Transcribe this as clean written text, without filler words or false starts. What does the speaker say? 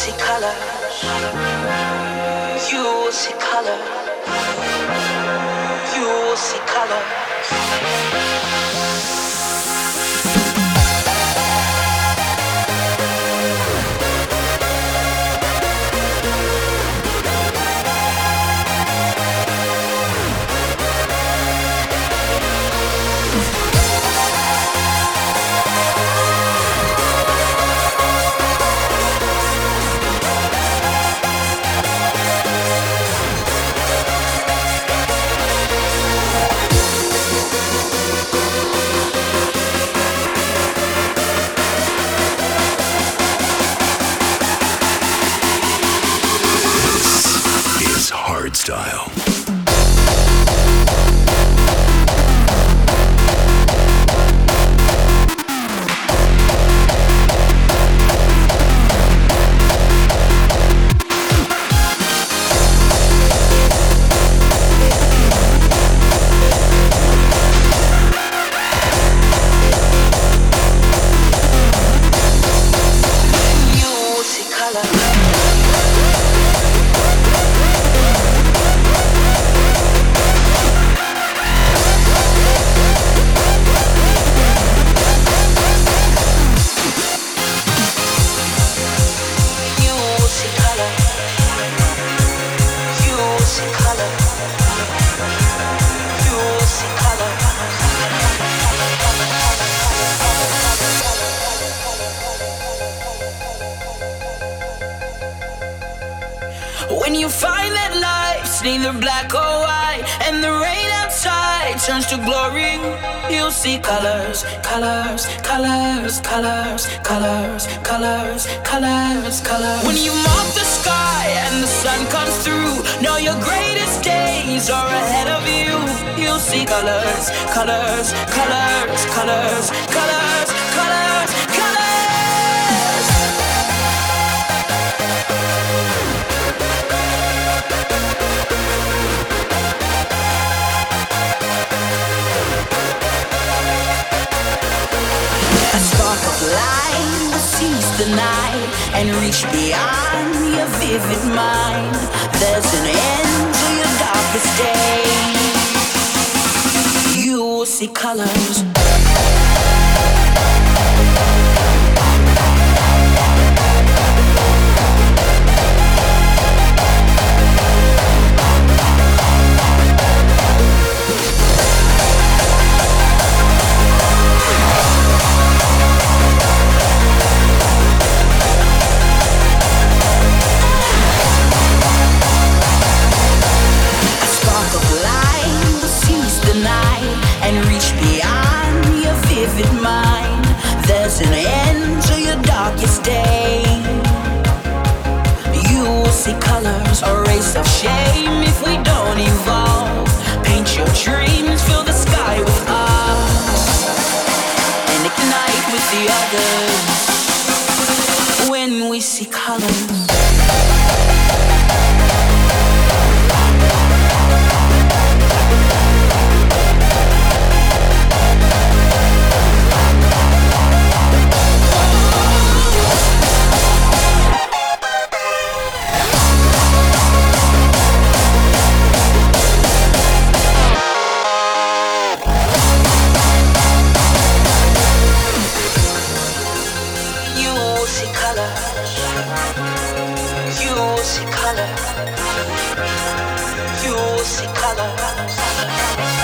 see color. You will see color. You will see color. Style. When you find that life's neither black or white, and the rain outside turns to glory, you'll see colors, colors, colors, colors, colors, colors, colors, colors. When you mark the sky and the sun comes through, know your greatest days are ahead of you. You'll see colors, colors, colors, colors, colors, colors, colors. A spark of light will seize the night and reach beyond your vivid mind. There's an end to your darkest day. You will see colors. And reach beyond your vivid mind. There's an end to your darkest day. You will see colors, a race of shame if we don't evolve. Paint your dreams, fill the sky with us, and ignite with the others. When we see colors, you will see color.